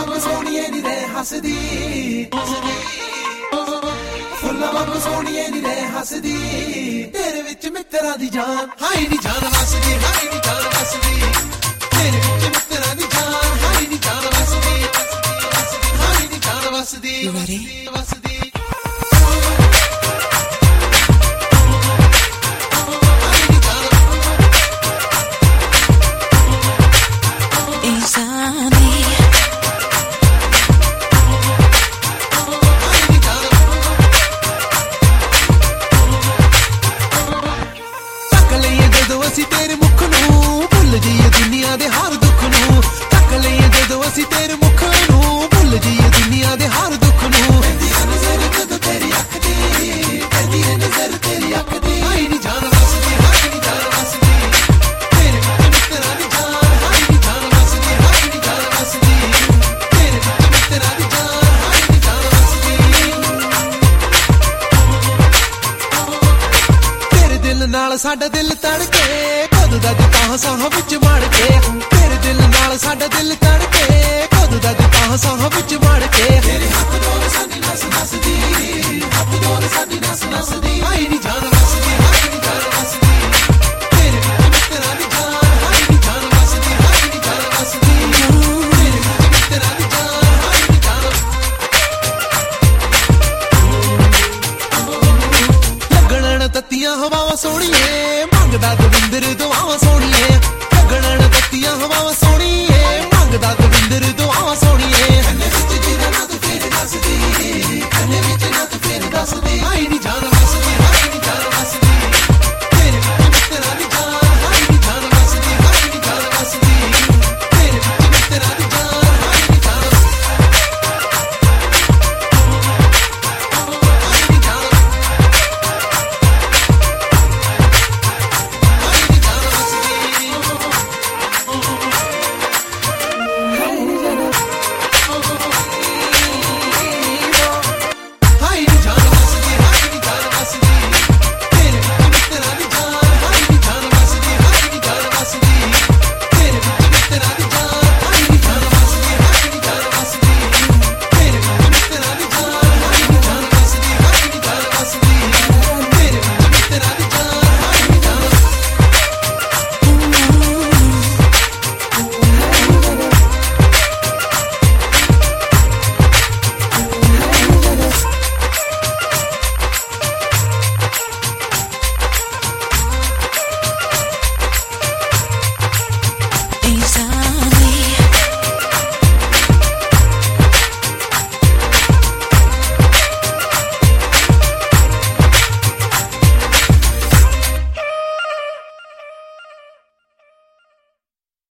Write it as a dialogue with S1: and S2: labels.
S1: ਵਾਂਗ ਸੋਹਣੀਏ ਨੀ ਰਹਿ ਹੱਸਦੀ, ਫੁੱਲਾਂ ਵਾਂਗ ਸੋਹਣੀਏ ਨੀ ਰਹਿ ਹੱਸਦੀ, ਤੇਰੇ ਵਿੱਚ ਮਿੱਤਰਾਂ ਦੀ ਜਾਨ ਹਾਈ ਨੀ ਜਾਨ ਵਸਦੀ, ਹਾਈ ਨੀ ਜਾਨ ਵਸਦੀ, ਤੇਰੇ ਵਿੱਚ ਮਿੱਤਰਾਂ ਦੀ ਜਾਨ ਹਾਈ ਨੀ ਜਾਨ ਵਸਦੀ, ਹਾਈ ਨੀ ਜਾਨ ਵਸਦੀ, ਵਸਦੀ। ਅਸੀਂ ਤੇਰੇ ਮੁਖ ਨੂੰ ਭੁੱਲ ਜਾਈਏ ਦੁਨੀਆ ਦੇ ਹਰ ਦੁੱਖ ਨੂੰ, ਤੱਕ ਲਈਏ ਜਦੋਂ ਅਸੀਂ ਤੇਰੇ ਮੁਖ ਨੂੰ ਭੁੱਲ ਜਾਈਏ ਦੁਨੀਆ ਦੇ ਹਰ ਦੁੱਖ ਨੂੰ। ਪੈਂਦੀ ਹੈ ਨਜ਼ਰ ਜਦੋਂ ਤੇਰੀ ਅੱਖ ਦੀ, ਪੈਂਦੀ ਹੈ ਨਜ਼ਰ ਤੇਰੀ ਅੱਖ ਦੀ, ਹਾਈ ਨੀ ਜਾਨ ਵਸਦੀ, ਹਾਈ ਨੀ ਜਾਨ ਵਸਦੀ, ਤੇਰੇ ਵਿੱਚ ਮਿੱਤਰਾਂ ਦੀ ਜਾਨ ਹਾਈ ਨੀ ਜਾਨ ਵਸਦੀ, ਹਾਈ ਨੀ ਜਾਨ ਵਸਦੀ, ਤੇਰੇ ਵਿੱਚ ਮਿੱਤਰਾਂ ਦੀ ਜਾਨ ਹਾਈ ਨੀ ਜਾਨ ਵਸਦੀ। ਤੇਰੇ ਦਿਲ ਨਾਲ ਸਾਡਾ ਦਿਲ ਤੜਕੇ ਕਦੋਂ ਦਾ ਦਿੱਤਾ ਸਾਹਾਂ ਵਿੱਚ ਵੜ ਕੇ, ਤੇਰੇ ਦਿਲ ਨਾਲ ਸਾਡਾ ਦਿਲ ਤੜਕੇ ਕਦੋਂ ਦਾ ਦਿੱਤਾ ਸਾਹਾਂ ਵਿੱਚ ਵੜ ਕੇ, ਤੇਰੇ ਹੱਥ ਡੋਲ ਸਾਡੀ ਨਸ ਨਸਦੀ, ਹੱਥ ਡੋਲ ਸਾਡੀ ਨਸ ਨਸਦੀ, ਹਾਈ ਨੀ ਜਾਨ